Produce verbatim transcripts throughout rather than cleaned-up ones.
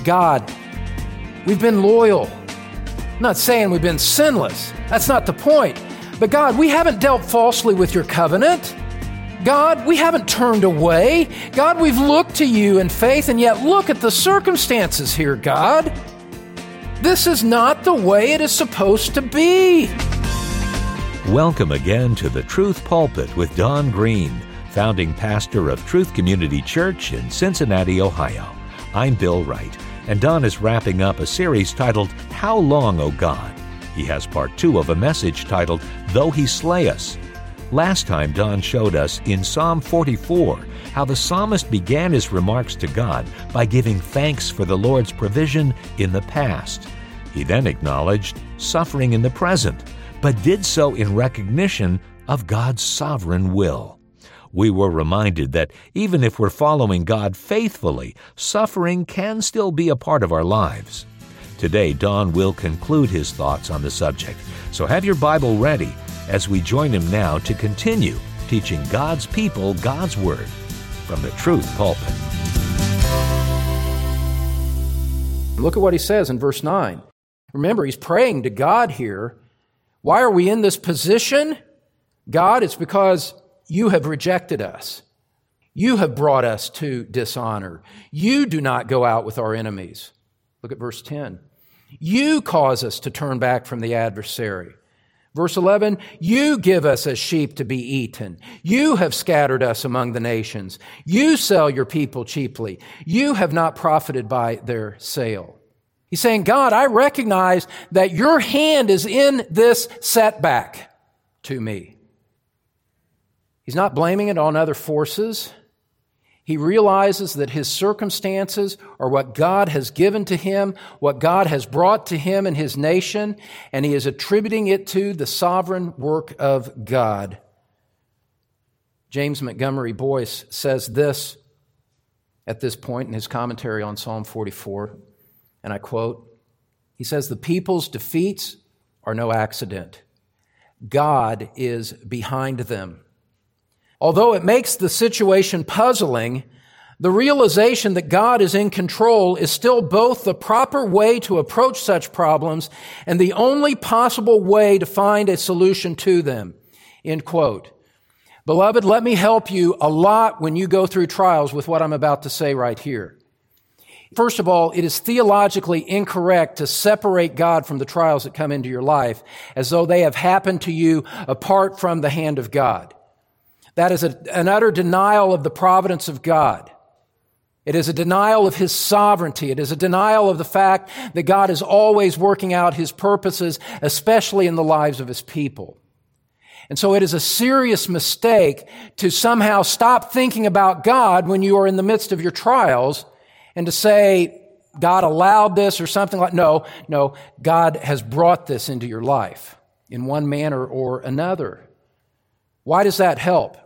God, we've been loyal. I'm not saying we've been sinless. That's not the point. But God, we haven't dealt falsely with your covenant. God, we haven't turned away. God, we've looked to you in faith, and yet look at the circumstances here, God. This is not the way it is supposed to be. Welcome again to the Truth Pulpit with Don Green, founding pastor of Truth Community Church in Cincinnati, Ohio. I'm Bill Wright, and Don is wrapping up a series titled, How Long, O God? He has part two of a message titled, Though He Slay Us. Last time, Don showed us in Psalm forty-four how the psalmist began his remarks to God by giving thanks for the Lord's provision in the past. He then acknowledged suffering in the present, but did so in recognition of God's sovereign will. We were reminded that even if we're following God faithfully, suffering can still be a part of our lives. Today, Don will conclude his thoughts on the subject, so have your Bible ready as we join him now to continue teaching God's people God's Word from the Truth Pulpit. Look at what he says in verse nine. Remember, he's praying to God here. Why are we in this position? God, it's because you have rejected us. You have brought us to dishonor. You do not go out with our enemies. Look at verse ten. You cause us to turn back from the adversary. Verse eleven, you give us as sheep to be eaten. You have scattered us among the nations. You sell your people cheaply. You have not profited by their sale. He's saying, God, I recognize that your hand is in this setback to me. He's not blaming it on other forces. He realizes that his circumstances are what God has given to him, what God has brought to him and his nation, and he is attributing it to the sovereign work of God. James Montgomery Boyce says this at this point in his commentary on Psalm forty-four, and I quote, he says, the people's defeats are no accident. God is behind them. Although it makes the situation puzzling, the realization that God is in control is still both the proper way to approach such problems and the only possible way to find a solution to them. End quote. Beloved, let me help you a lot when you go through trials with what I'm about to say right here. First of all, it is theologically incorrect to separate God from the trials that come into your life as though they have happened to you apart from the hand of God. That is a, an utter denial of the providence of God. It is a denial of His sovereignty. It is a denial of the fact that God is always working out His purposes, especially in the lives of His people. And so it is a serious mistake to somehow stop thinking about God when you are in the midst of your trials and to say, God allowed this or something like, no, no, God has brought this into your life in one manner or another. Why does that help?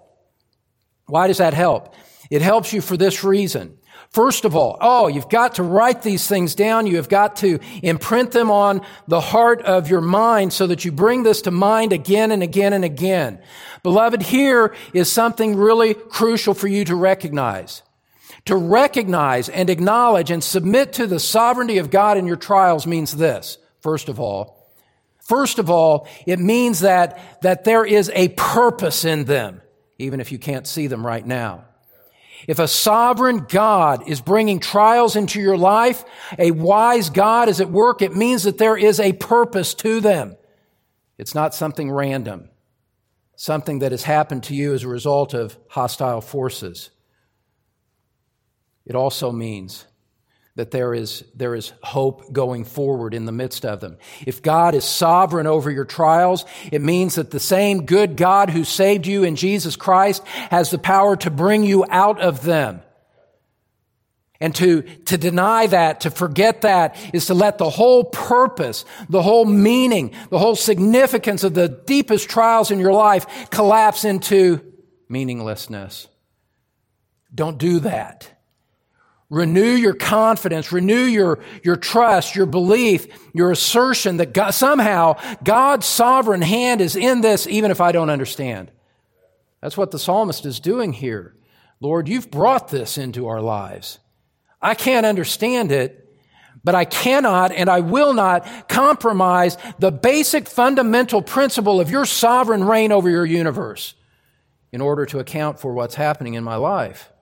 Why does that help? It helps you for this reason. First of all, oh, you've got to write these things down. You have got to imprint them on the heart of your mind so that you bring this to mind again and again and again. Beloved, here is something really crucial for you to recognize. To recognize and acknowledge and submit to the sovereignty of God in your trials means this, first of all. First of all, it means that, that there is a purpose in them, even if you can't see them right now. If a sovereign God is bringing trials into your life, a wise God is at work, it means that there is a purpose to them. It's not something random, something that has happened to you as a result of hostile forces. It also means that there is, there is hope going forward in the midst of them. If God is sovereign over your trials, it means that the same good God who saved you in Jesus Christ has the power to bring you out of them. And to, to deny that, to forget that, is to let the whole purpose, the whole meaning, the whole significance of the deepest trials in your life collapse into meaninglessness. Don't do that. Renew your confidence, renew your, your trust, your belief, your assertion that God, somehow God's sovereign hand is in this, even if I don't understand. That's what the psalmist is doing here. Lord, you've brought this into our lives. I can't understand it, But I cannot and I will not compromise the basic fundamental principle of your sovereign reign over your universe in order to account for what's happening in my life.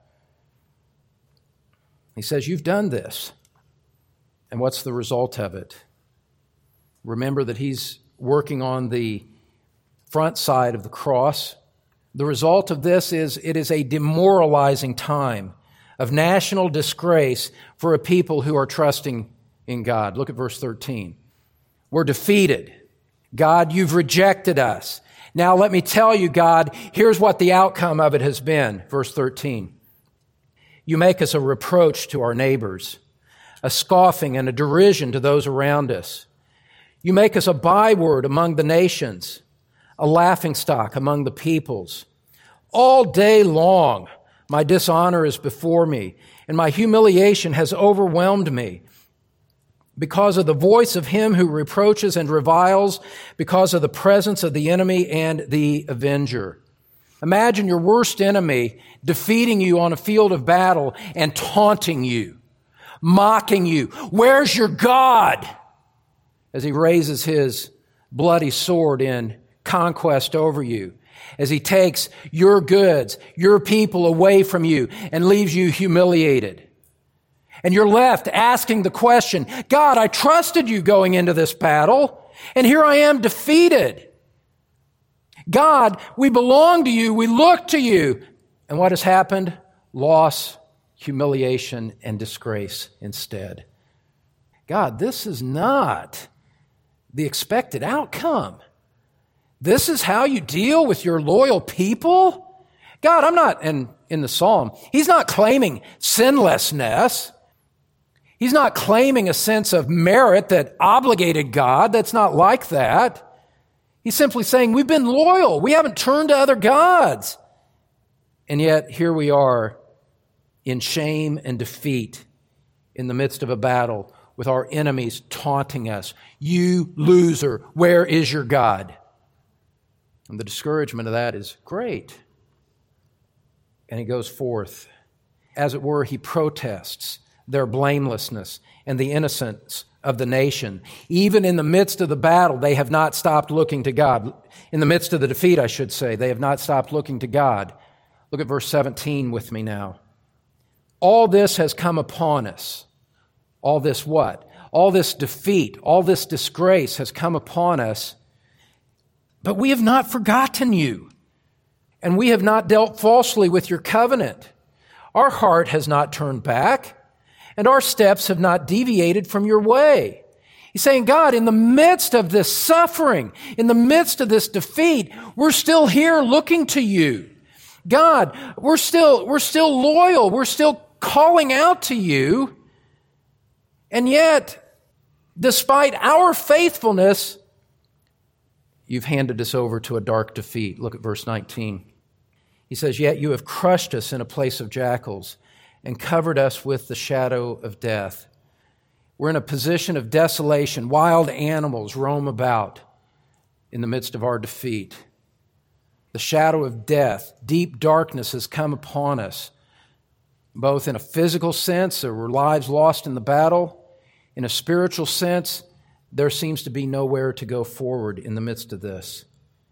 He says, you've done this. And what's the result of it? Remember that he's working on the front side of the cross. The result of this is it is a demoralizing time of national disgrace for a people who are trusting in God. Look at verse thirteen. We're defeated. God, you've rejected us. Now let me tell you, God, here's what the outcome of it has been. Verse thirteen. You make us a reproach to our neighbors, a scoffing and a derision to those around us. You make us a byword among the nations, a laughingstock among the peoples. All day long, my dishonor is before me, and my humiliation has overwhelmed me. Because of the voice of him who reproaches and reviles, because of the presence of the enemy and the avenger. Imagine your worst enemy defeating you on a field of battle and taunting you, mocking you. Where's your God? As he raises his bloody sword in conquest over you, as he takes your goods, your people away from you and leaves you humiliated. And you're left asking the question, God, I trusted you going into this battle, and here I am defeated. God, we belong to you, we look to you. And what has happened? Loss, humiliation, and disgrace instead. God, this is not the expected outcome. This is how you deal with your loyal people? God, I'm not, and in the psalm, he's not claiming sinlessness. He's not claiming a sense of merit that obligated God. That's not like that. He's simply saying, we've been loyal. We haven't turned to other gods. And yet, here we are in shame and defeat in the midst of a battle with our enemies taunting us. You loser, where is your God? And the discouragement of that is great. And he goes forth. As it were, he protests their blamelessness and the innocence of the nation. Even in the midst of the battle, they have not stopped looking to God. In the midst of the defeat, I should say, they have not stopped looking to God. Look at verse seventeen with me now. All this has come upon us. All this what? All this defeat, all this disgrace has come upon us. But we have not forgotten you, and we have not dealt falsely with your covenant. Our heart has not turned back, and our steps have not deviated from your way. He's saying, God, in the midst of this suffering, in the midst of this defeat, we're still here looking to you. God, we're still, we're still loyal. We're still calling out to you. And yet, despite our faithfulness, you've handed us over to a dark defeat. Look at verse nineteen. He says, yet you have crushed us in a place of jackals and covered us with the shadow of death. We're in a position of desolation. Wild animals roam about in the midst of our defeat. The shadow of death, deep darkness has come upon us, both in a physical sense, there were lives lost in the battle. In a spiritual sense, there seems to be nowhere to go forward in the midst of this.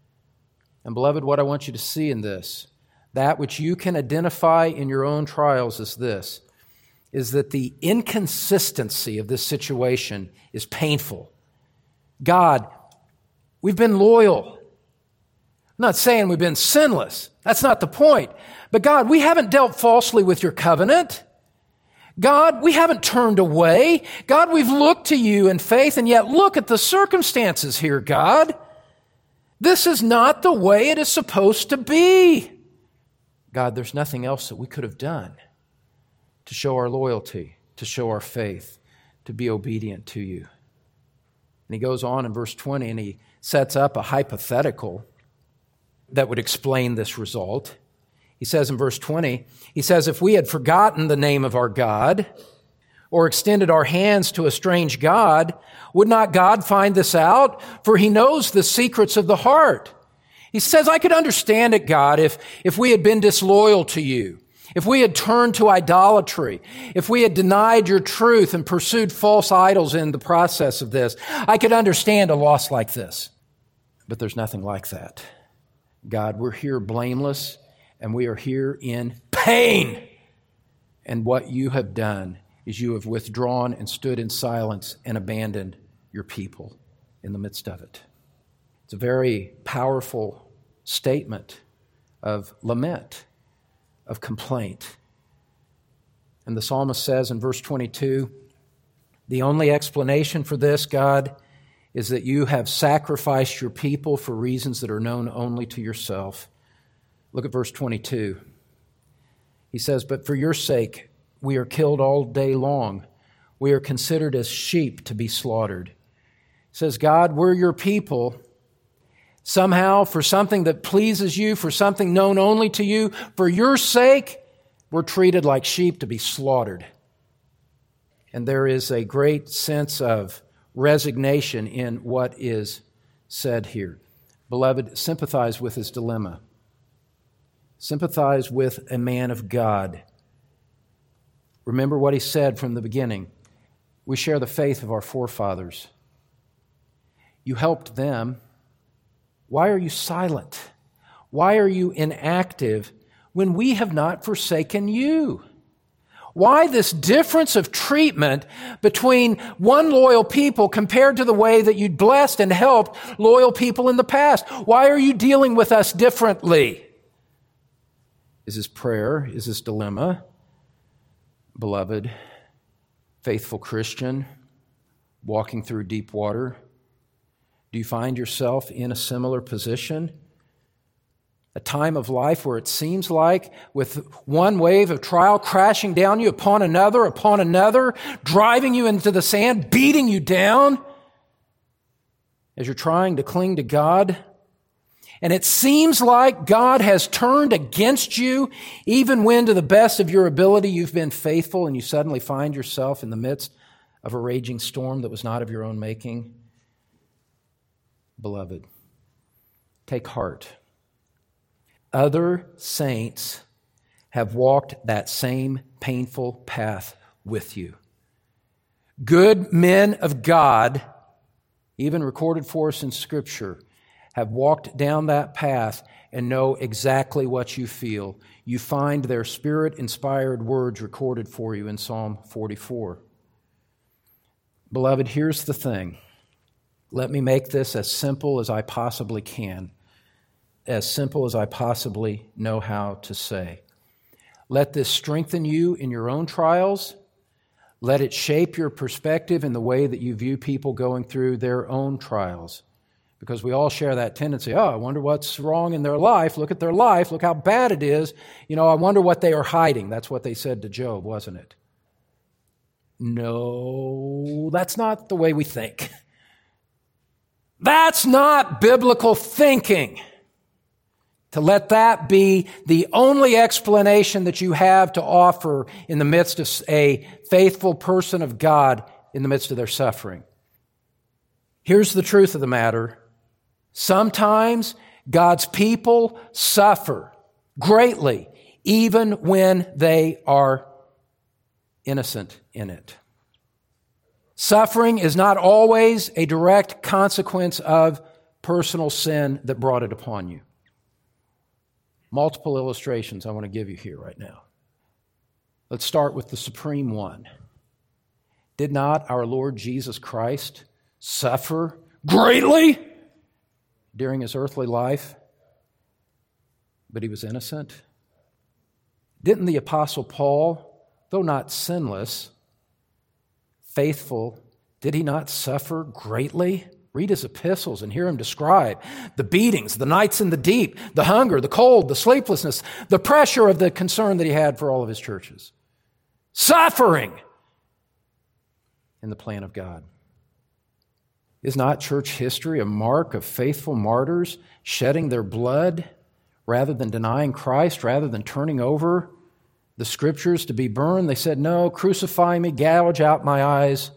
And beloved, what I want you to see in this, that which you can identify in your own trials is this, is that the inconsistency of this situation is painful. God, we've been loyal. I'm not saying we've been sinless. That's not the point. But God, we haven't dealt falsely with your covenant. God, we haven't turned away. God, we've looked to you in faith, and yet look at the circumstances here, God. This is not the way it is supposed to be. God, there's nothing else that we could have done to show our loyalty, to show our faith, to be obedient to you. And he goes on in verse twenty, and he sets up a hypothetical that would explain this result. He says in verse twenty, he says, if we had forgotten the name of our God or extended our hands to a strange God, would not God find this out? For he knows the secrets of the heart. He says, I could understand it, God, if, if we had been disloyal to you, if we had turned to idolatry, if we had denied your truth and pursued false idols in the process of this, I could understand a loss like this. But there's nothing like that. God, we're here blameless, and we are here in pain. And what you have done is you have withdrawn and stood in silence and abandoned your people in the midst of it. It's a very powerful statement of lament, of complaint. And the psalmist says in verse twenty-two, the only explanation for this, God, is that you have sacrificed your people for reasons that are known only to yourself. Look at verse twenty-two. He says, but for your sake we are killed all day long. We are considered as sheep to be slaughtered. He says, God, we're your people. Somehow, for something that pleases you, for something known only to you, for your sake, we're treated like sheep to be slaughtered. And there is a great sense of resignation in what is said here. Beloved, sympathize with his dilemma. Sympathize with a man of God. Remember what he said from the beginning. We share the faith of our forefathers. You helped them. Why are you silent? Why are you inactive when we have not forsaken you? Why this difference of treatment between one loyal people compared to the way that you blessed and helped loyal people in the past? Why are you dealing with us differently? Is this prayer? Is this dilemma? Beloved, faithful Christian, walking through deep water, do you find yourself in a similar position? A time of life where it seems like with one wave of trial crashing down you upon another, upon another, driving you into the sand, beating you down as you're trying to cling to God. And it seems like God has turned against you, even when to the best of your ability you've been faithful, and you suddenly find yourself in the midst of a raging storm that was not of your own making. Beloved, take heart. Other saints have walked that same painful path with you. Good men of God, even recorded for us in Scripture, have walked down that path and know exactly what you feel. You find their Spirit-inspired words recorded for you in Psalm forty-four. Beloved, here's the thing. Let me make this as simple as I possibly can, as simple as I possibly know how to say. Let this strengthen you in your own trials. Let it shape your perspective in the way that you view people going through their own trials. Because we all share that tendency, oh, I wonder what's wrong in their life. Look at their life. Look how bad it is. You know, I wonder what they are hiding. That's what they said to Job, wasn't it? No, that's not the way we think. That's not biblical thinking. To let that be the only explanation that you have to offer in the midst of a faithful person of God in the midst of their suffering. Here's the truth of the matter. Sometimes God's people suffer greatly, even when they are innocent in it. Suffering is not always a direct consequence of personal sin that brought it upon you. Multiple illustrations I want to give you here right now. Let's start with the supreme one. Did not our Lord Jesus Christ suffer greatly during his earthly life? But he was innocent. Didn't the Apostle Paul, though not sinless, faithful, did he not suffer greatly? Read his epistles and hear him describe the beatings, the nights in the deep, the hunger, the cold, the sleeplessness, the pressure of the concern that he had for all of his churches. Suffering in the plan of God. Is not church history a mark of faithful martyrs shedding their blood rather than denying Christ, rather than turning over the Scriptures to be burned? They said, no, crucify me, gouge out my eyes.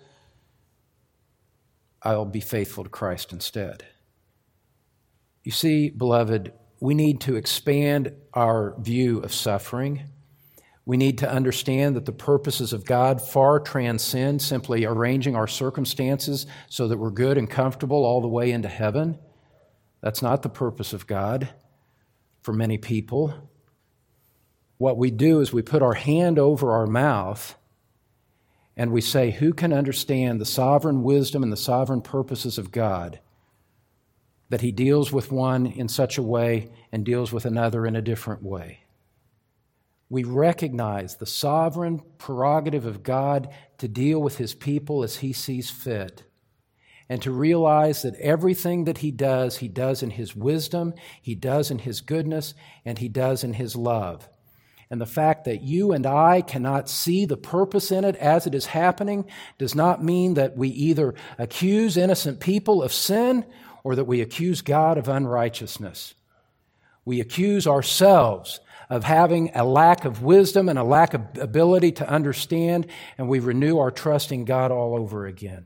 I'll be faithful to Christ instead. You see, beloved, we need to expand our view of suffering. We need to understand that the purposes of God far transcend simply arranging our circumstances so that we're good and comfortable all the way into heaven. That's not the purpose of God for many people. What we do is we put our hand over our mouth and we say, who can understand the sovereign wisdom and the sovereign purposes of God, that He deals with one in such a way and deals with another in a different way? We recognize the sovereign prerogative of God to deal with His people as He sees fit, and to realize that everything that He does, He does in His wisdom, He does in His goodness, and He does in His love. And the fact that you and I cannot see the purpose in it as it is happening does not mean that we either accuse innocent people of sin or that we accuse God of unrighteousness. We accuse ourselves of having a lack of wisdom and a lack of ability to understand, and we renew our trust in God all over again.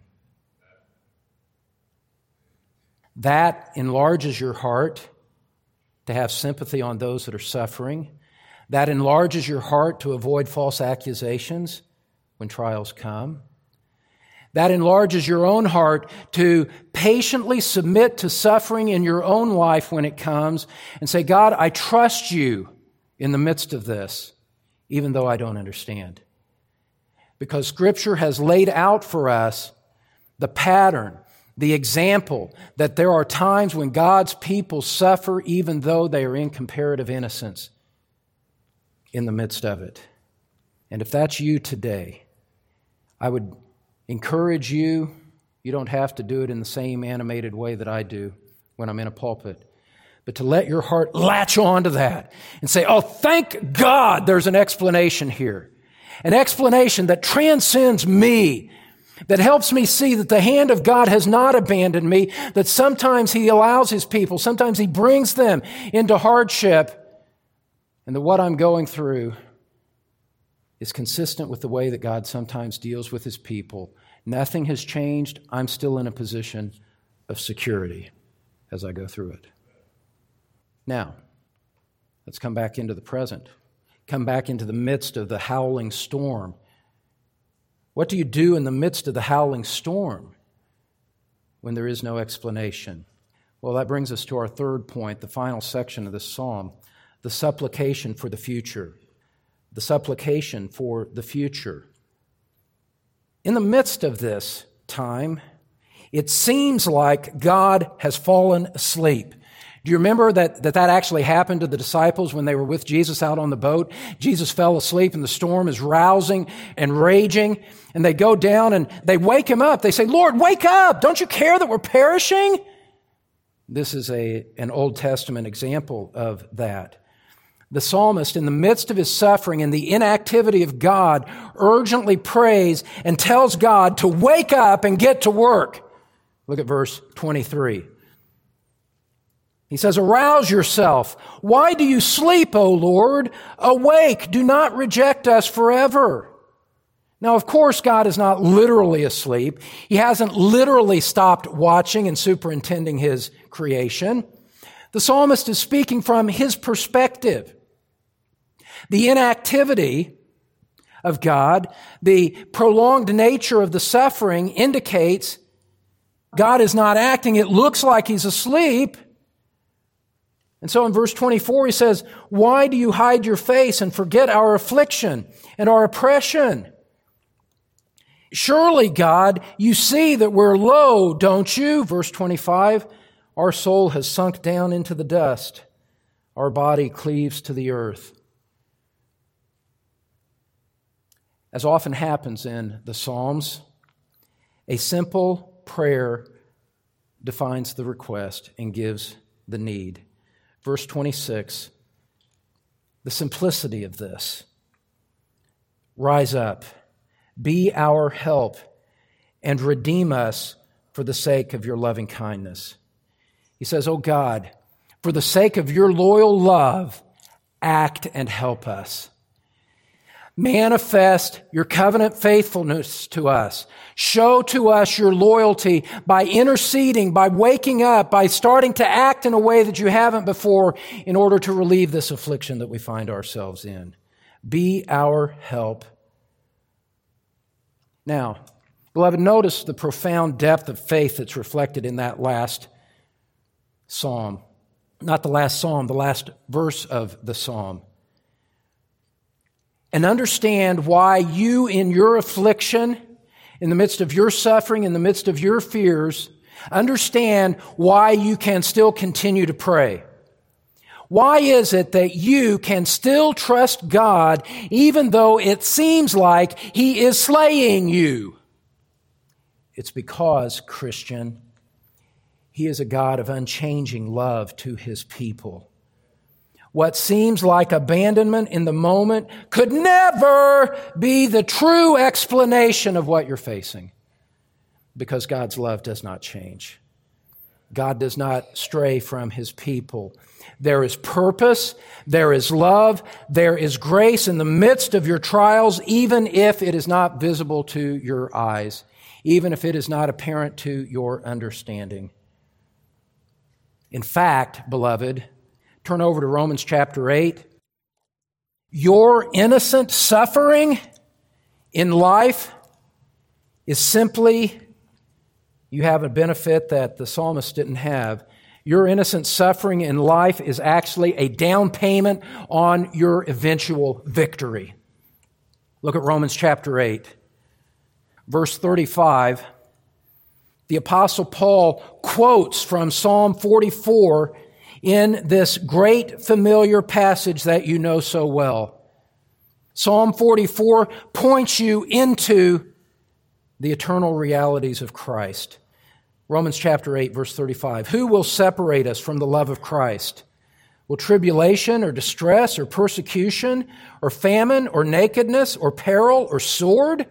That enlarges your heart to have sympathy on those that are suffering. That enlarges your heart to avoid false accusations when trials come. That enlarges your own heart to patiently submit to suffering in your own life when it comes and say, God, I trust you in the midst of this, even though I don't understand. Because Scripture has laid out for us the pattern, the example, that there are times when God's people suffer even though they are in comparative innocence in the midst of it. And if that's you today, I would encourage you, you don't have to do it in the same animated way that I do when I'm in a pulpit, but to let your heart latch on to that and say, oh, thank God there's an explanation here. An explanation that transcends me, that helps me see that the hand of God has not abandoned me, that sometimes He allows His people, sometimes He brings them into hardship, and that what I'm going through is consistent with the way that God sometimes deals with His people. Nothing has changed. I'm still in a position of security as I go through it. Now, let's come back into the present. Come back into the midst of the howling storm. What do you do in the midst of the howling storm when there is no explanation? Well, that brings us to our third point, the final section of this psalm, the supplication for the future. The supplication for the future. In the midst of this time, it seems like God has fallen asleep. Do you remember that, that that actually happened to the disciples when they were with Jesus out on the boat? Jesus fell asleep and the storm is rousing and raging, and they go down and they wake Him up. They say, Lord, wake up! Don't you care that we're perishing? This is a, an Old Testament example of that. The psalmist, in the midst of his suffering and the inactivity of God, urgently prays and tells God to wake up and get to work. Look at verse twenty-three. He says, arouse yourself. Why do you sleep, O Lord? Awake, do not reject us forever. Now, of course, God is not literally asleep. He hasn't literally stopped watching and superintending His creation. The psalmist is speaking from his perspective. The inactivity of God, the prolonged nature of the suffering indicates God is not acting. It looks like He's asleep. And so in verse twenty-four, he says, why do you hide your face and forget our affliction and our oppression? Surely, God, you see that we're low, don't you? Verse twenty-five, our soul has sunk down into the dust. Our body cleaves to the earth. As often happens in the Psalms, a simple prayer defines the request and gives the need. Verse twenty-six, the simplicity of this. Rise up, be our help, and redeem us for the sake of your loving kindness. He says, oh God, for the sake of your loyal love, act and help us. Manifest your covenant faithfulness to us. Show to us your loyalty by interceding, by waking up, by starting to act in a way that you haven't before in order to relieve this affliction that we find ourselves in. Be our help. Now, beloved, notice the profound depth of faith that's reflected in that last psalm. Not the last psalm, the last verse of the psalm. And understand why you in your affliction, in the midst of your suffering, in the midst of your fears, understand why you can still continue to pray. Why is it that you can still trust God even though it seems like He is slaying you? It's because, Christian, He is a God of unchanging love to His people. What seems like abandonment in the moment could never be the true explanation of what you're facing, because God's love does not change. God does not stray from His people. There is purpose, there is love, there is grace in the midst of your trials, even if it is not visible to your eyes, even if it is not apparent to your understanding. In fact, beloved, turn over to Romans chapter eight. Your innocent suffering in life is simply, you have a benefit that the psalmist didn't have. Your innocent suffering in life is actually a down payment on your eventual victory. Look at Romans chapter eight, verse thirty-five. The Apostle Paul quotes from Psalm forty-four in this great familiar passage that you know so well. Psalm forty-four points you into the eternal realities of Christ. Romans chapter eight, verse thirty-five. Who will separate us from the love of Christ? Will tribulation or distress or persecution or famine or nakedness or peril or sword?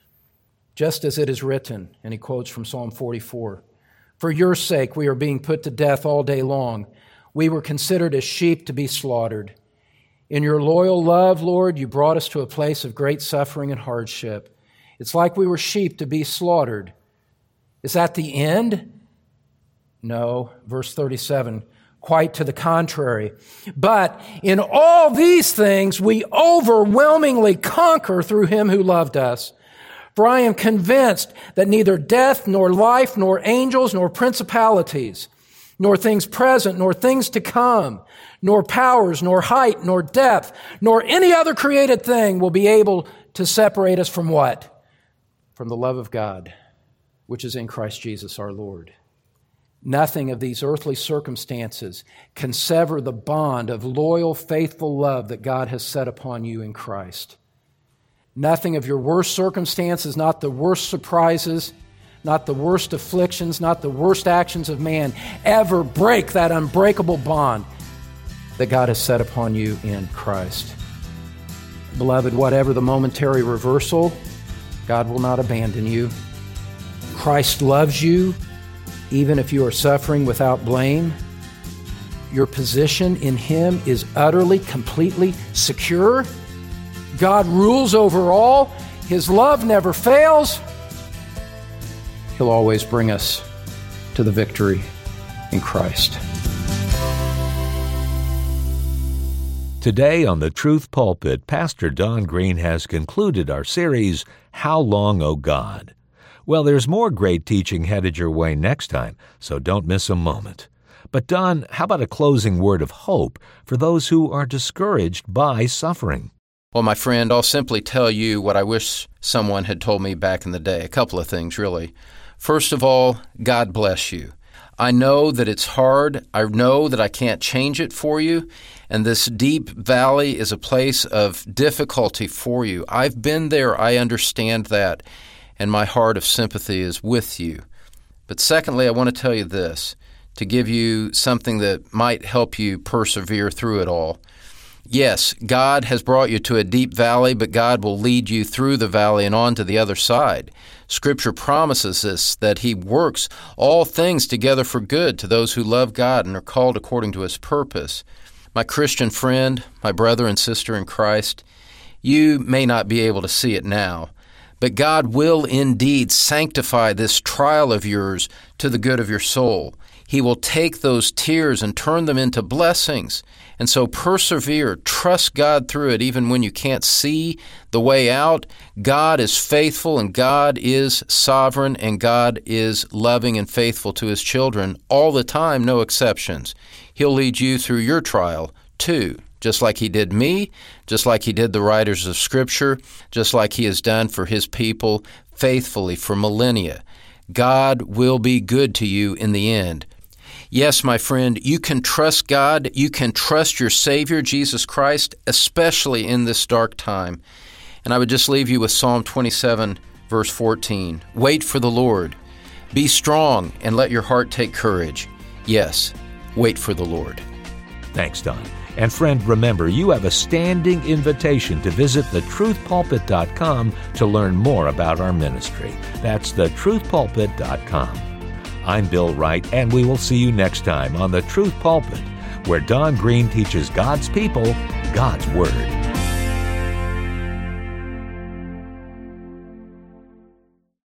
Just as it is written, and he quotes from Psalm forty-four, for your sake we are being put to death all day long. We were considered as sheep to be slaughtered. In your loyal love, Lord, you brought us to a place of great suffering and hardship. It's like we were sheep to be slaughtered. Is that the end? No. Verse thirty-seven, quite to the contrary. But in all these things we overwhelmingly conquer through Him who loved us. For I am convinced that neither death, nor life, nor angels, nor principalities, nor things present, nor things to come, nor powers, nor height, nor depth, nor any other created thing will be able to separate us from what? From the love of God, which is in Christ Jesus our Lord. Nothing of these earthly circumstances can sever the bond of loyal, faithful love that God has set upon you in Christ. Nothing of your worst circumstances, not the worst surprises, not the worst afflictions, not the worst actions of man, ever break that unbreakable bond that God has set upon you in Christ. Beloved, whatever the momentary reversal, God will not abandon you. Christ loves you, even if you are suffering without blame. Your position in Him is utterly, completely secure. God rules over all. His love never fails. He'll always bring us to the victory in Christ. Today on the Truth Pulpit, Pastor Don Green has concluded our series, How Long, O God? Well, there's more great teaching headed your way next time, so don't miss a moment. But Don, how about a closing word of hope for those who are discouraged by suffering? Well, my friend, I'll simply tell you what I wish someone had told me back in the day. A couple of things, really. First of all, God bless you. I know that it's hard. I know that I can't change it for you. And this deep valley is a place of difficulty for you. I've been there. I understand that. And my heart of sympathy is with you. But secondly, I want to tell you this, to give you something that might help you persevere through it all. Yes, God has brought you to a deep valley, but God will lead you through the valley and on to the other side. Scripture promises us that He works all things together for good to those who love God and are called according to His purpose. My Christian friend, my brother and sister in Christ, you may not be able to see it now, but God will indeed sanctify this trial of yours to the good of your soul. He will take those tears and turn them into blessings. And so persevere, trust God through it, even when you can't see the way out. God is faithful, and God is sovereign, and God is loving and faithful to His children all the time, no exceptions. He'll lead you through your trial, too, just like He did me, just like He did the writers of Scripture, just like He has done for His people faithfully for millennia. God will be good to you in the end. Yes, my friend, you can trust God. You can trust your Savior, Jesus Christ, especially in this dark time. And I would just leave you with Psalm twenty-seven, verse fourteen. Wait for the Lord. Be strong and let your heart take courage. Yes, wait for the Lord. Thanks, Don. And friend, remember, you have a standing invitation to visit the truth pulpit dot com to learn more about our ministry. That's the truth pulpit dot com. I'm Bill Wright, and we will see you next time on The Truth Pulpit, where Don Green teaches God's people God's Word.